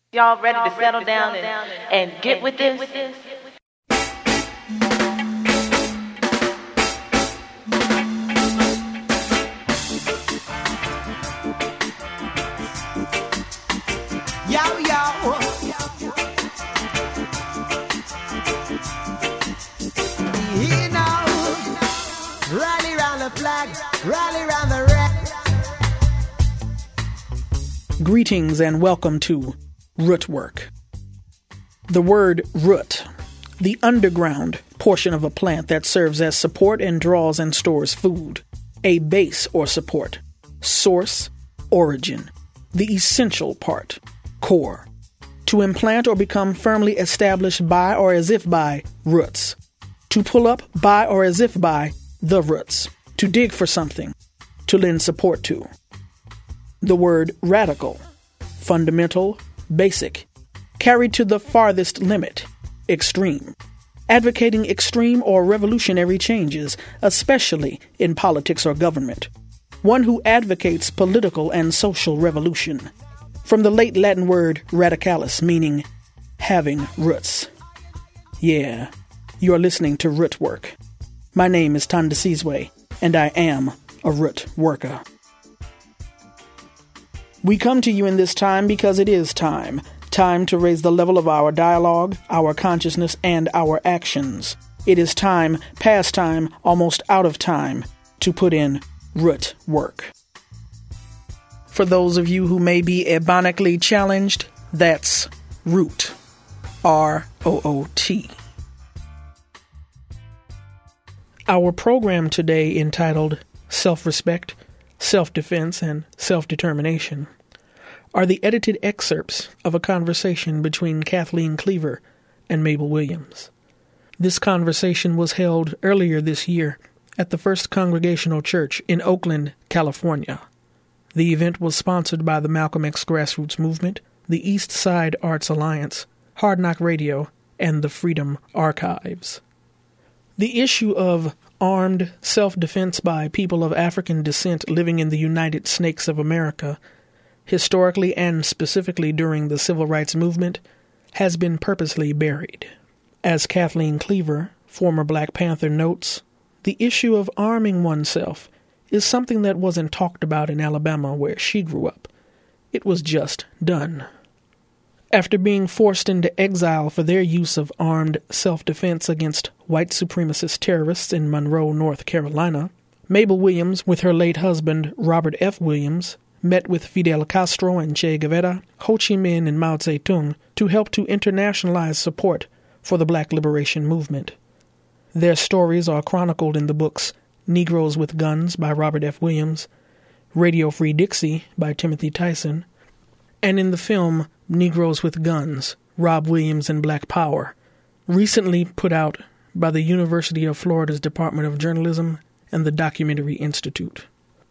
Y'all ready to settle down and get with this? Yo, yo. You know, rally round the flag, rally round the red. Greetings and welcome to Root Work. The word root, the underground portion of a plant that serves as support and draws and stores food, a base or support, source, origin, the essential part, core, to implant or become firmly established by or as if by roots, to pull up by or as if by the roots, to dig for something, to lend support to. The word radical, fundamental, basic, carried to the farthest limit, extreme, advocating extreme or revolutionary changes, especially in politics or government. One who advocates political and social revolution. From the late Latin word radicalis, meaning having roots. Yeah, you are listening to Root Work. My name is Tonda Sizwe, and I am a root worker. We come to you in this time because it is time to raise the level of our dialogue, our consciousness, and our actions. It is time, past time, almost out of time, to put in root work. For those of you who may be ebonically challenged, that's root. R-O-O-T. Our program today, entitled Self-Respect, Self-Defense, and Self-Determination, are the edited excerpts of a conversation between Kathleen Cleaver and Mabel Williams. This conversation was held earlier this year at the First Congregational Church in Oakland, California. The event was sponsored by the Malcolm X Grassroots Movement, the East Side Arts Alliance, Hard Knock Radio, and the Freedom Archives. The issue of armed self-defense by people of African descent living in the United Snakes of America, historically and specifically during the Civil Rights Movement, has been purposely buried. As Kathleen Cleaver, former Black Panther, notes, the issue of arming oneself is something that wasn't talked about in Alabama where she grew up. It was just done. After being forced into exile for their use of armed self-defense against white supremacist terrorists in Monroe, North Carolina, Mabel Williams, with her late husband Robert F. Williams, met with Fidel Castro and Che Guevara, Ho Chi Minh and Mao Zedong to help to internationalize support for the Black Liberation Movement. Their stories are chronicled in the books Negroes with Guns by Robert F. Williams, Radio Free Dixie by Timothy Tyson, and in the film Negroes with Guns, Rob Williams and Black Power, recently put out by the University of Florida's Department of Journalism and the Documentary Institute.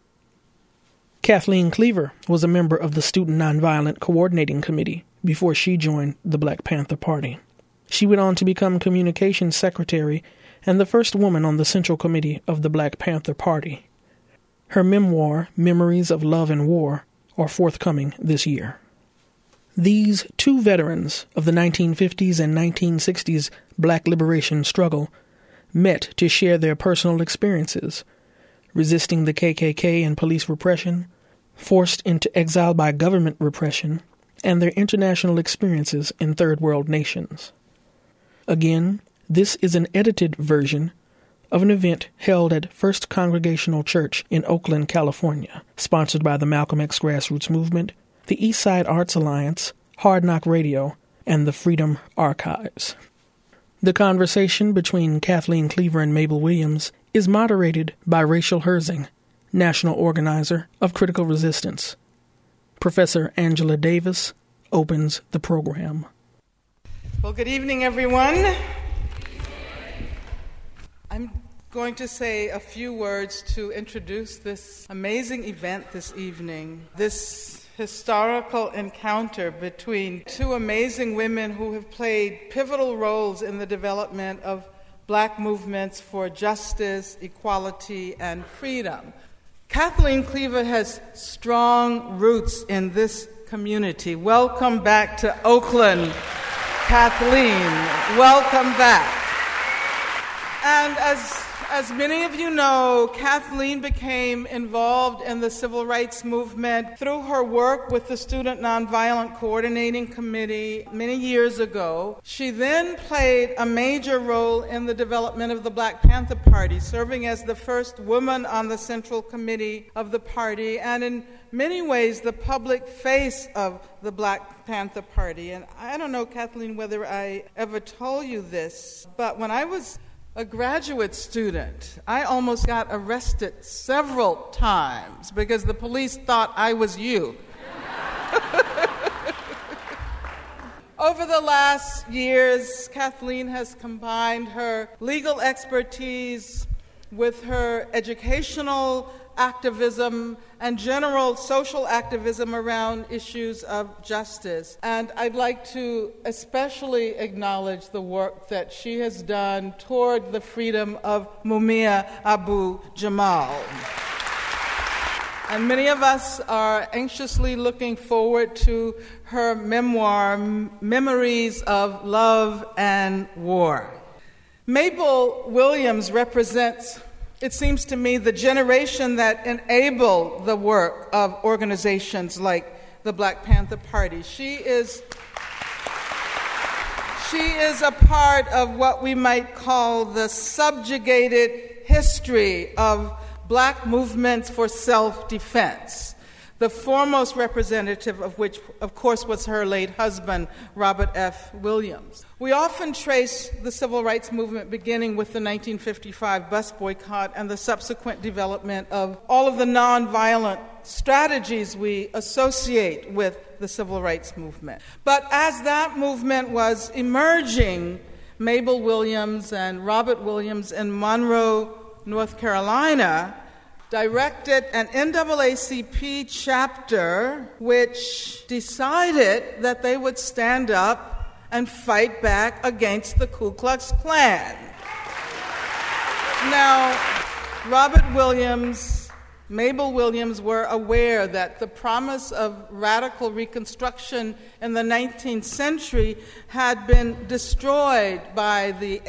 Kathleen Cleaver was a member of the Student Nonviolent Coordinating Committee before she joined the Black Panther Party. She went on to become Communications Secretary and the first woman on the Central Committee of the Black Panther Party. Her memoir, Memories of Love and War, are forthcoming this year. These two veterans of the 1950s and 1960s Black liberation struggle met to share their personal experiences, resisting the KKK and police repression, forced into exile by government repression, and their international experiences in third world nations. Again, this is an edited version of an event held at First Congregational Church in Oakland, California, sponsored by the Malcolm X Grassroots Movement, the East Side Arts Alliance, Hard Knock Radio, and the Freedom Archives. The conversation between Kathleen Cleaver and Mabel Williams is moderated by Rachel Herzing, national organizer of Critical Resistance. Professor Angela Davis opens the program. Well, good evening, everyone. I'm going to say a few words to introduce this amazing event this evening, this historical encounter between two amazing women who have played pivotal roles in the development of Black movements for justice, equality, and freedom. Kathleen Cleaver has strong roots in this community. Welcome back to Oakland, Kathleen. Welcome back. And as many of you know, Kathleen became involved in the civil rights movement through her work with the Student Nonviolent Coordinating Committee many years ago. She then played a major role in the development of the Black Panther Party, serving as the first woman on the Central Committee of the party, and in many ways the public face of the Black Panther Party. And I don't know, Kathleen, whether I ever told you this, but when I was a graduate student, I almost got arrested several times because the police thought I was you. Over the last years, Kathleen has combined her legal expertise with her educational activism and general social activism around issues of justice. And I'd like to especially acknowledge the work that she has done toward the freedom of Mumia Abu Jamal. And many of us are anxiously looking forward to her memoir, Memories of Love and War. Mabel Williams represents, it seems to me, the generation that enabled the work of organizations like the Black Panther Party. She is a part of what we might call the subjugated history of Black movements for self-defense, the foremost representative of which, of course, was her late husband, Robert F. Williams. We often trace the civil rights movement beginning with the 1955 bus boycott and the subsequent development of all of the nonviolent strategies we associate with the civil rights movement. But as that movement was emerging, Mabel Williams and Robert Williams in Monroe, North Carolina, directed an NAACP chapter which decided that they would stand up and fight back against the Ku Klux Klan. Now, Robert Williams, Mabel Williams were aware that the promise of radical reconstruction in the 19th century had been destroyed by the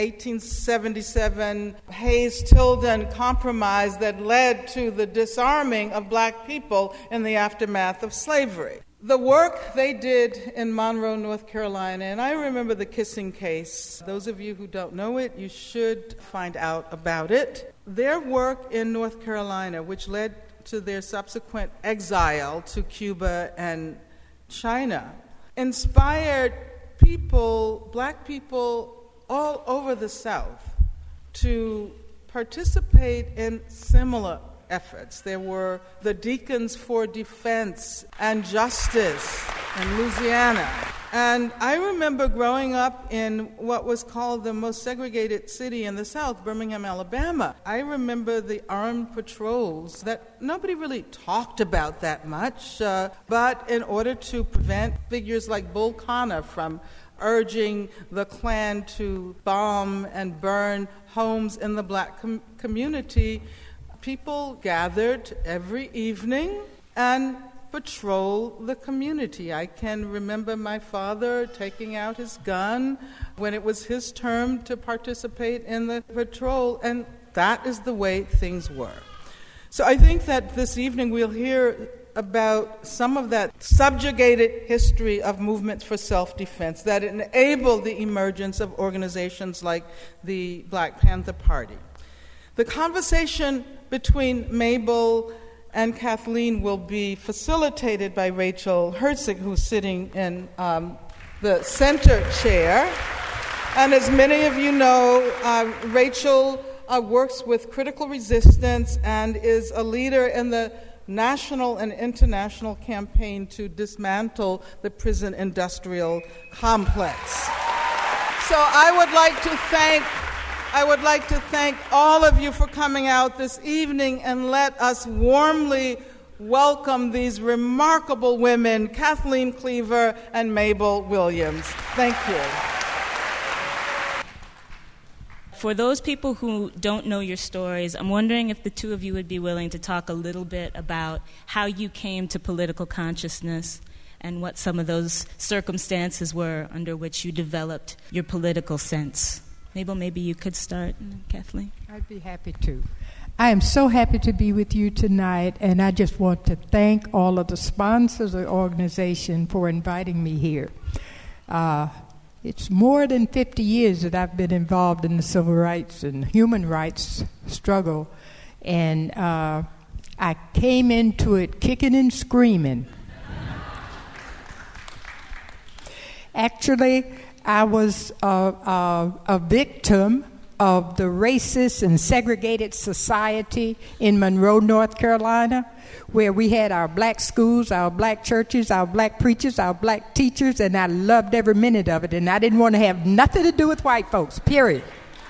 1877 Hayes-Tilden Compromise that led to the disarming of Black people in the aftermath of slavery. The work they did in Monroe, North Carolina, and I remember the Kissing case. Those of you who don't know it, you should find out about it. Their work in North Carolina, which led to their subsequent exile to Cuba and China, inspired people, Black people all over the South, to participate in similar efforts. There were the Deacons for Defense and Justice in Louisiana. And I remember growing up in what was called the most segregated city in the South, Birmingham, Alabama. I remember the armed patrols that nobody really talked about that much, but in order to prevent figures like Bull Connor from urging the Klan to bomb and burn homes in the Black community, people gathered every evening and patrol the community. I can remember my father taking out his gun when it was his turn to participate in the patrol, and that is the way things were. So I think that this evening we'll hear about some of that subjugated history of movements for self-defense that enabled the emergence of organizations like the Black Panther Party. The conversation between Mabel and Kathleen will be facilitated by Rachel Herzig, who's sitting in the center chair. And as many of you know, Rachel works with Critical Resistance and is a leader in the national and international campaign to dismantle the prison industrial complex. So I would like to thank all of you for coming out this evening, and let us warmly welcome these remarkable women, Kathleen Cleaver and Mabel Williams. Thank you. For those people who don't know your stories, I'm wondering if the two of you would be willing to talk a little bit about how you came to political consciousness and what some of those circumstances were under which you developed your political sense. Mabel, maybe you could start, Kathleen. I'd be happy to. I am so happy to be with you tonight, and I just want to thank all of the sponsors of the organization for inviting me here. It's more than 50 years that I've been involved in the civil rights and human rights struggle, and I came into it kicking and screaming. Actually, I was a victim of the racist and segregated society in Monroe, North Carolina, where we had our black schools, our black churches, our black preachers, our black teachers, and I loved every minute of it, and I didn't want to have nothing to do with white folks, period.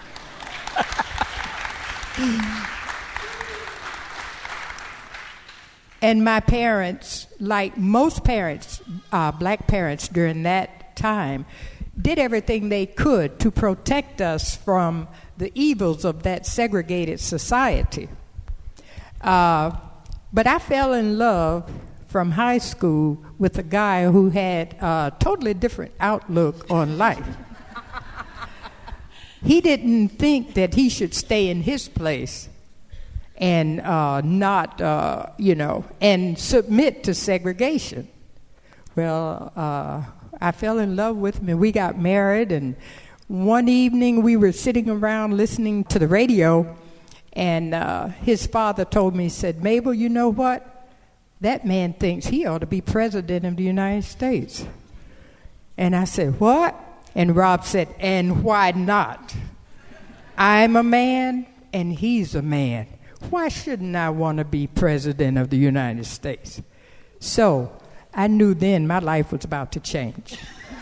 And my parents, like most parents, black parents during that time, did everything they could to protect us from the evils of that segregated society. But I fell in love from high school with a guy who had a totally different outlook on life. He didn't think that he should stay in his place and and submit to segregation. Well, I fell in love with him, and we got married, and one evening we were sitting around listening to the radio, and his father told me, he said, "Mabel, you know what? That man thinks he ought to be president of the United States." And I said, "What?" And Rob said, "And why not? I'm a man, and he's a man. Why shouldn't I want to be president of the United States?" So I knew then my life was about to change.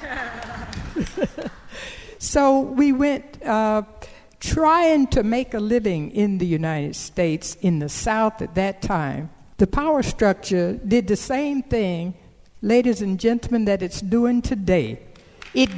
So we went trying to make a living in the United States, in the South at that time. The power structure did the same thing, ladies and gentlemen, that it's doing today. It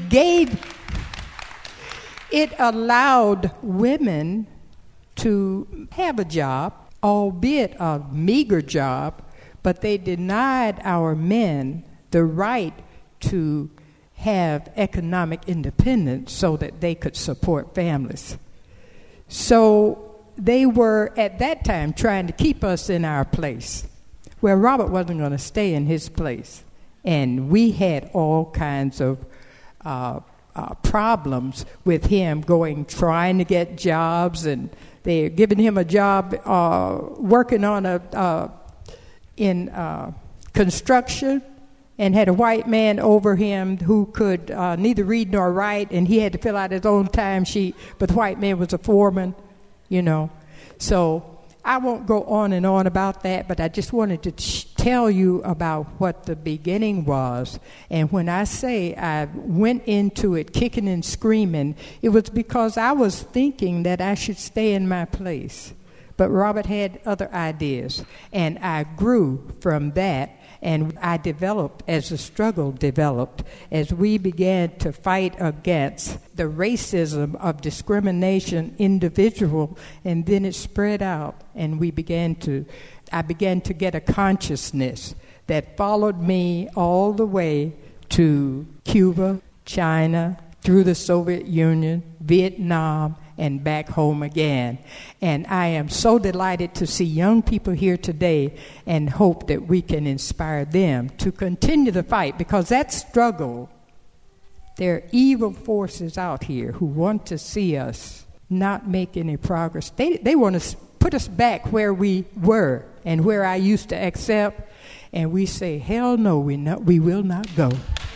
allowed women to have a job, albeit a meager job, but they denied our men the right to have economic independence so that they could support families. So they were, at that time, trying to keep us in our place, where Robert wasn't going to stay in his place. And we had all kinds of problems with him trying to get jobs, and they're giving him a job working on in construction, and had a white man over him who could neither read nor write, and he had to fill out his own timesheet, but the white man was a foreman, So I won't go on and on about that, but I just wanted to tell you about what the beginning was. And when I say I went into it kicking and screaming, it was because I was thinking that I should stay in my place. But Robert had other ideas, and I grew from that, and I developed as the struggle developed, as we began to fight against the racism of discrimination individual, and then it spread out, and I began to get a consciousness that followed me all the way to Cuba, China, through the Soviet Union, Vietnam, and back home again. And I am so delighted to see young people here today and hope that we can inspire them to continue the fight, because that struggle, there are evil forces out here who want to see us not make any progress. They want to put us back where we were and where I used to accept, and we say, hell no, we will not go.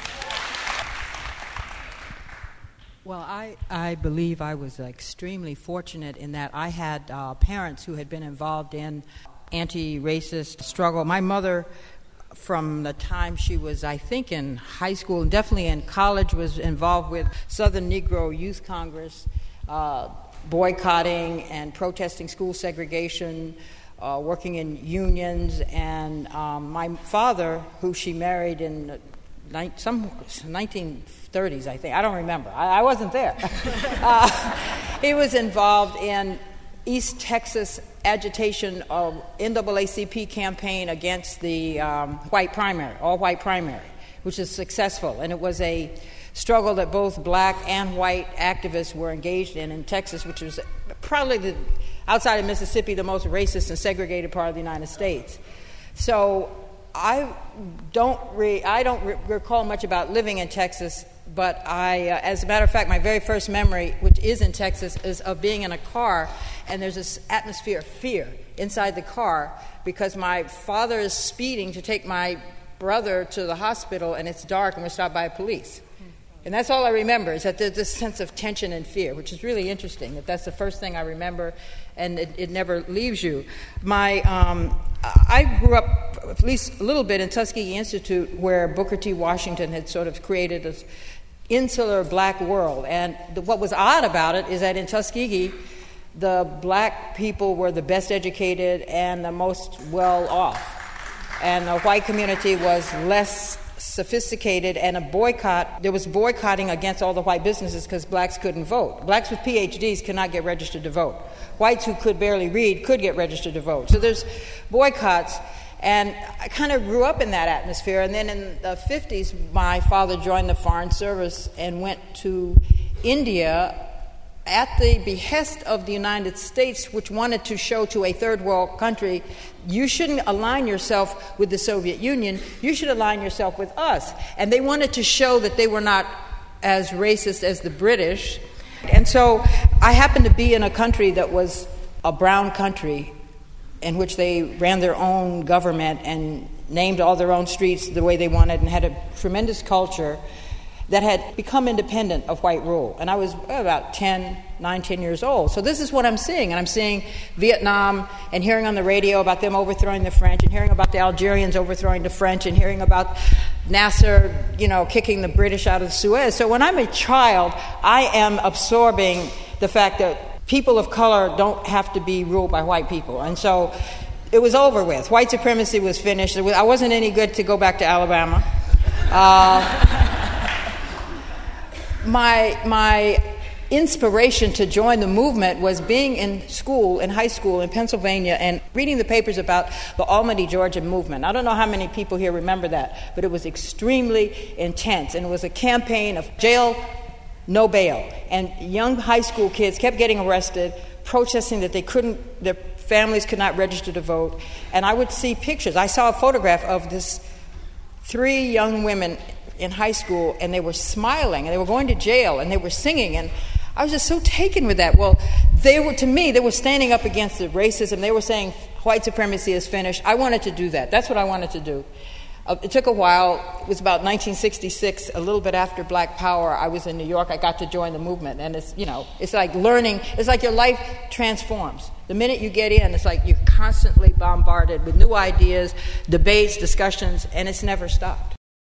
Well, I believe I was extremely fortunate in that I had parents who had been involved in anti-racist struggle. My mother, from the time she was, I think, in high school and definitely in college, was involved with Southern Negro Youth Congress, boycotting and protesting school segregation, working in unions. And my father, who she married in some 1930s, I think. I don't remember. I wasn't there. He was involved in East Texas agitation of NAACP campaign against the all-white primary. which is successful. And it was a struggle that both black and white activists were engaged in Texas, which was probably, outside of Mississippi, the most racist and segregated part of the United States. So I don't recall much about living in Texas, but as a matter of fact, my very first memory, which is in Texas, is of being in a car, and there's this atmosphere of fear inside the car because my father is speeding to take my brother to the hospital, and it's dark, and we're stopped by police. And that's all I remember, is that there's this sense of tension and fear, which is really interesting, that's the first thing I remember, and it never leaves you. I grew up at least a little bit in Tuskegee Institute, where Booker T. Washington had sort of created this insular black world. And what was odd about it is that in Tuskegee, the black people were the best educated and the most well off. And the white community was less sophisticated, and there was boycotting against all the white businesses because blacks couldn't vote. Blacks with PhDs could not get registered to vote. Whites who could barely read could get registered to vote. So there's boycotts, and I kind of grew up in that atmosphere. And then in the 50s, my father joined the Foreign Service and went to India at the behest of the United States, which wanted to show to a third world country, you shouldn't align yourself with the Soviet Union, you should align yourself with us. And they wanted to show that they were not as racist as the British. And so I happened to be in a country that was a brown country, in which they ran their own government and named all their own streets the way they wanted, and had a tremendous culture that had become independent of white rule. And I was about 9, 10 years old. So this is what I'm seeing. And I'm seeing Vietnam and hearing on the radio about them overthrowing the French, and hearing about the Algerians overthrowing the French, and hearing about Nasser, kicking the British out of Suez. So when I'm a child, I am absorbing the fact that people of color don't have to be ruled by white people. And so it was over with. White supremacy was finished. I wasn't any good to go back to Alabama. My inspiration to join the movement was being in high school in Pennsylvania, and reading the papers about the Albany, Georgia movement. I don't know how many people here remember that, but it was extremely intense, and it was a campaign of jail, no bail. And young high school kids kept getting arrested, protesting that their families could not register to vote. And I would see pictures. I saw a photograph of this 3 young women in high school, and they were smiling, and they were going to jail, and they were singing, and I was just so taken with that. Well, they were standing up against the racism. They were saying white supremacy is finished. I wanted to do that. That's what I wanted to do. It took a while. It was about 1966, a little bit after Black Power. I was in New York. I got to join the movement, and it's like learning. It's like your life transforms. The minute you get in, it's like you're constantly bombarded with new ideas, debates, discussions, and it's never stopped.